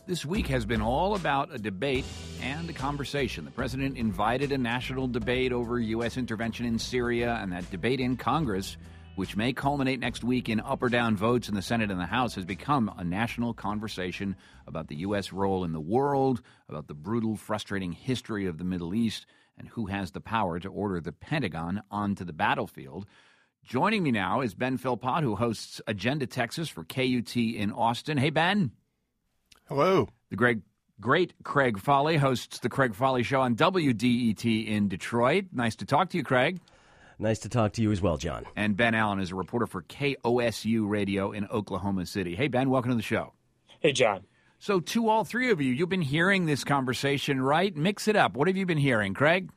This week has been all about a debate and a conversation. The president invited a national debate over U.S. intervention in Syria, and that debate in Congress, which may culminate next week in up or down votes in the Senate and the House, has become a national conversation about the U.S. role in the world, about the brutal, frustrating history of the Middle East, and who has the power to order the Pentagon onto the battlefield. Joining me now is Ben Philpott, who hosts Agenda Texas for KUT in Austin. Hey, Ben. Hello. The great Craig Foley hosts the Craig Foley Show on WDET in Detroit. Nice to talk to you, Craig. Nice to talk to you as well, John. And Ben Allen is a reporter for KOSU Radio in Oklahoma City. Hey, Ben, welcome to the show. Hey, John. So to all three of you, you've been hearing this conversation, right? Mix it up. What have you been hearing, Craig?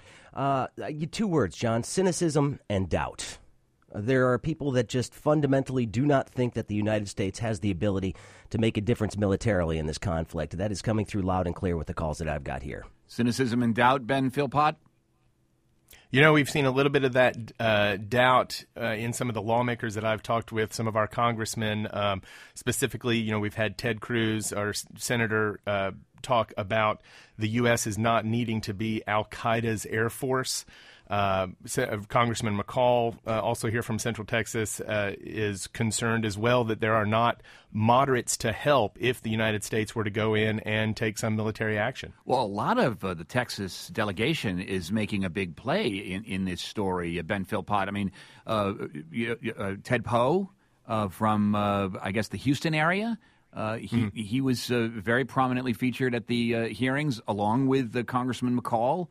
Two words, John: cynicism and doubt. There are people that just fundamentally do not think that the United States has the ability to make a difference militarily in this conflict. That is coming through loud and clear with the calls that I've got here. Cynicism and doubt, Ben Philpott? You know, we've seen a little bit of that doubt in some of the lawmakers that I've talked with, some of our congressmen. Specifically, you know, we've had Ted Cruz, our senator, talk about the U.S. is not needing to be al-Qaeda's air force. Congressman McCall, also here from Central Texas, is concerned as well that there are not moderates to help if the United States were to go in and take some military action. Well, a lot of the Texas delegation is making a big play in this story, Ben Philpott. I mean, Ted Poe from, I guess, the Houston area. He was very prominently featured at the hearings, along with Congressman McCall.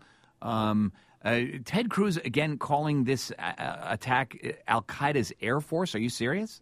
Ted Cruz, again, calling this attack al-Qaeda's air force. Are you serious?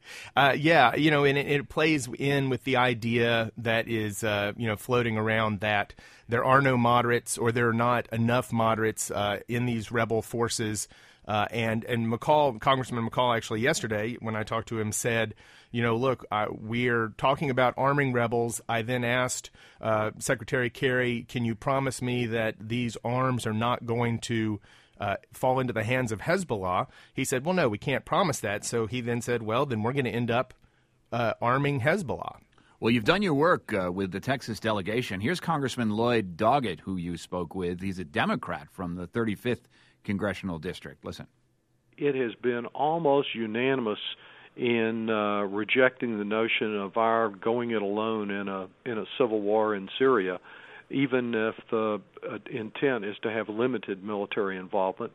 Yeah, you know, and it plays in with the idea that is, floating around that there are no moderates, or there are not enough moderates in these rebel forces. And McCall, Congressman McCall, actually yesterday, when I talked to him, said, you know, look, we're talking about arming rebels. I then asked Secretary Kerry, can you promise me that these arms are not going to fall into the hands of Hezbollah? He said, well, no, we can't promise that. So he then said, well, then we're going to end up arming Hezbollah. Well, you've done your work with the Texas delegation. Here's Congressman Lloyd Doggett, who you spoke with. He's a Democrat from the 35th Congressional District. Listen. It has been almost unanimous in rejecting the notion of our going it alone in a civil war in Syria, even if the intent is to have limited military involvement.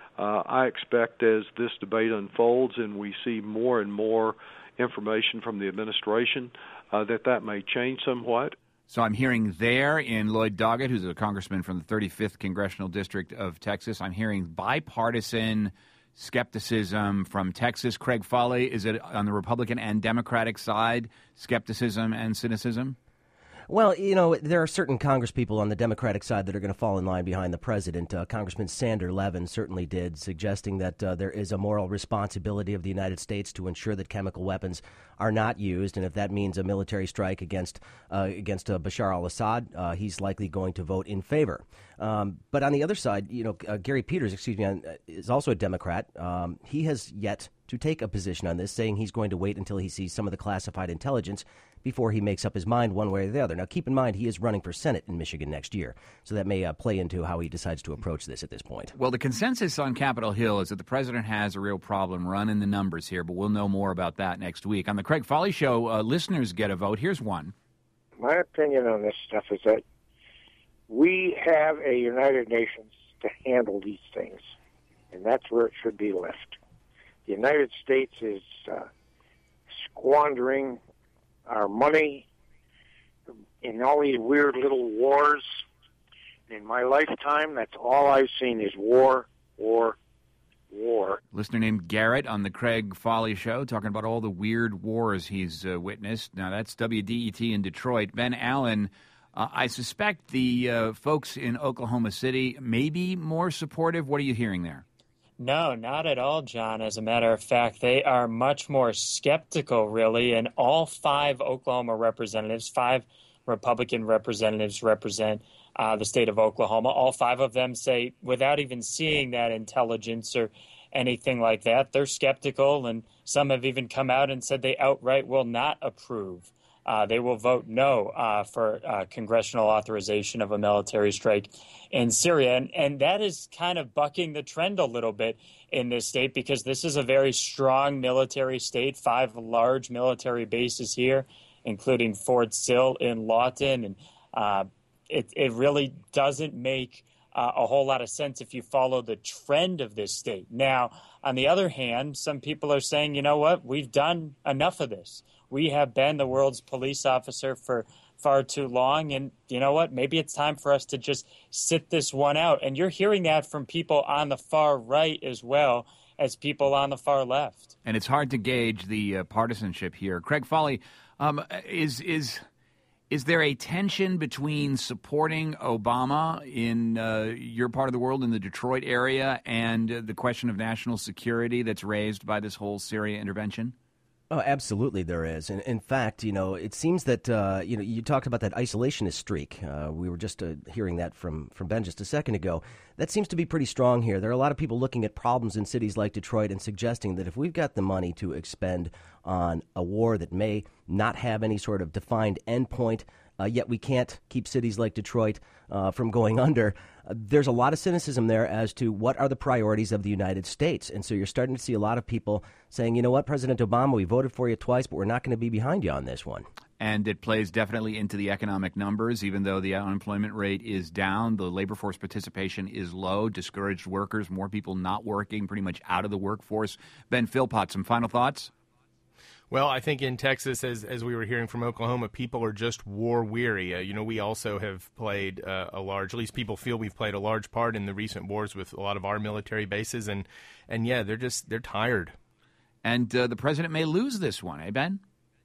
I expect as this debate unfolds and we see more and more information from the administration that may change somewhat. So I'm hearing there in Lloyd Doggett, who's a congressman from the 35th Congressional District of Texas, I'm hearing bipartisan skepticism from Texas. Craig Foley, is it on the Republican and Democratic side, skepticism and cynicism? Well, you know, there are certain congresspeople on the Democratic side that are going to fall in line behind the president. Congressman Sander Levin certainly did, suggesting that there is a moral responsibility of the United States to ensure that chemical weapons are not used. And if that means a military strike against Bashar al-Assad, he's likely going to vote in favor. But on the other side, you know, Gary Peters, is also a Democrat. He has yet to take a position on this, saying he's going to wait until he sees some of the classified intelligence before he makes up his mind one way or the other. Now, keep in mind, he is running for Senate in Michigan next year, so that may play into how he decides to approach this at this point. Well, the consensus on Capitol Hill is that the president has a real problem running the numbers here, but we'll know more about that next week. On the Craig Foley Show, listeners get a vote. Here's one. My opinion on this stuff is that we have a United Nations to handle these things, and that's where it should be left. The United States is squandering our money in all these weird little wars. In my lifetime, that's all I've seen is war, war, war. Listener named Garrett on the Craig Foley Show talking about all the weird wars he's witnessed. Now, that's WDET in Detroit. Ben Allen, I suspect the folks in Oklahoma City may be more supportive. What are you hearing there? No, not at all, John. As a matter of fact, they are much more skeptical, really, and all 5 Oklahoma representatives, 5 Republican representatives represent the state of Oklahoma. All 5 of them say, without even seeing that intelligence or anything like that, they're skeptical, and some have even come out and said they outright will not approve they will vote no for congressional authorization of a military strike in Syria. And that is kind of bucking the trend a little bit in this state, because this is a very strong military state, 5 large military bases here, including Fort Sill in Lawton. And it really doesn't make a whole lot of sense if you follow the trend of this state. Now, on the other hand, some people are saying, you know what, we've done enough of this. We have been the world's police officer for far too long. And you know what, maybe it's time for us to just sit this one out. And you're hearing that from people on the far right as well as people on the far left. And it's hard to gauge the partisanship here. Craig Foley, is there a tension between supporting Obama in your part of the world, in the Detroit area, and the question of national security that's raised by this whole Syria intervention? Oh, absolutely there is. And in fact, it seems that, you talked about that isolationist streak. We were just hearing that from Ben just a second ago. That seems to be pretty strong here. There are a lot of people looking at problems in cities like Detroit and suggesting that if we've got the money to expend on a war that may not have any sort of defined endpoint, yet we can't keep cities like Detroit from going under, there's a lot of cynicism there as to what are the priorities of the United States. And so you're starting to see a lot of people saying, you know what, President Obama, we voted for you twice, but we're not going to be behind you on this one. And it plays definitely into the economic numbers. Even though the unemployment rate is down, the labor force participation is low, discouraged workers, more people not working, pretty much out of the workforce. Ben Philpott, some final thoughts? Well, I think in Texas, as we were hearing from Oklahoma, people are just war weary. We also have played at least people feel we've played a large part in the recent wars with a lot of our military bases. And yeah, they're tired. And the president may lose this one, eh, Ben?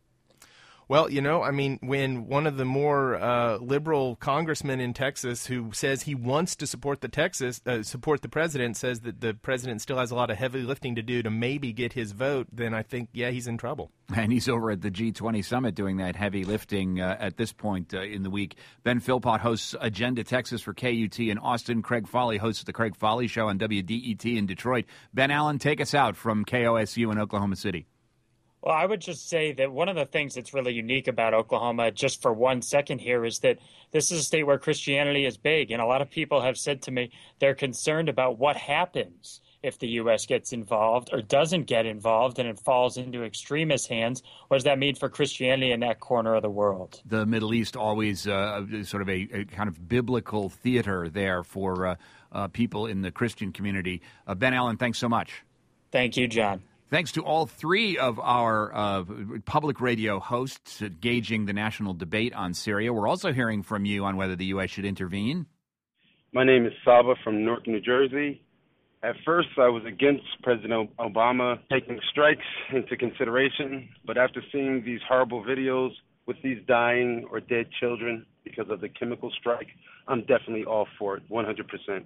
Well, when one of the more liberal congressmen in Texas who says he wants to support the president says that the president still has a lot of heavy lifting to do to maybe get his vote, then I think, yeah, he's in trouble. And he's over at the G20 summit doing that heavy lifting at this point in the week. Ben Philpott hosts Agenda Texas for KUT in Austin. Craig Foley hosts the Craig Foley Show on WDET in Detroit. Ben Allen, take us out from KOSU in Oklahoma City. Well, I would just say that one of the things that's really unique about Oklahoma, just for 1 second here, is that this is a state where Christianity is big. And a lot of people have said to me they're concerned about what happens if the U.S. gets involved or doesn't get involved and it falls into extremist hands. What does that mean for Christianity in that corner of the world? The Middle East always sort of a kind of biblical theater there for people in the Christian community. Ben Allen, thanks so much. Thank you, John. Thanks to all 3 of our public radio hosts gauging the national debate on Syria. We're also hearing from you on whether the U.S. should intervene. My name is Saba from Newark, New Jersey. At first, I was against President Obama taking strikes into consideration, but after seeing these horrible videos with these dying or dead children because of the chemical strike, I'm definitely all for it, 100%.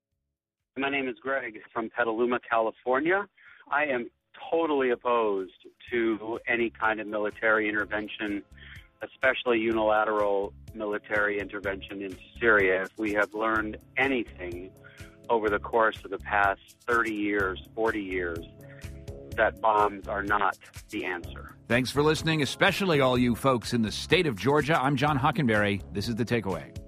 My name is Greg from Petaluma, California. I am totally opposed to any kind of military intervention, especially unilateral military intervention into Syria. If we have learned anything over the course of the past 30 years, 40 years, that bombs are not the answer. Thanks for listening, especially all you folks in the state of Georgia. I'm John Hockenberry. This is The Takeaway.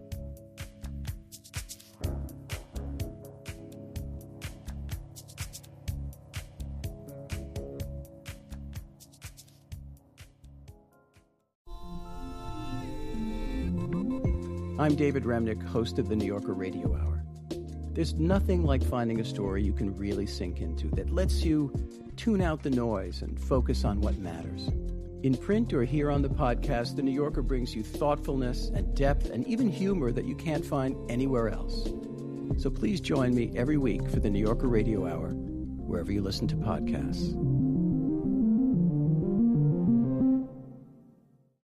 I'm David Remnick, host of the New Yorker Radio Hour. There's nothing like finding a story you can really sink into that lets you tune out the noise and focus on what matters. In print or here on the podcast, the New Yorker brings you thoughtfulness and depth and even humor that you can't find anywhere else. So please join me every week for the New Yorker Radio Hour, wherever you listen to podcasts.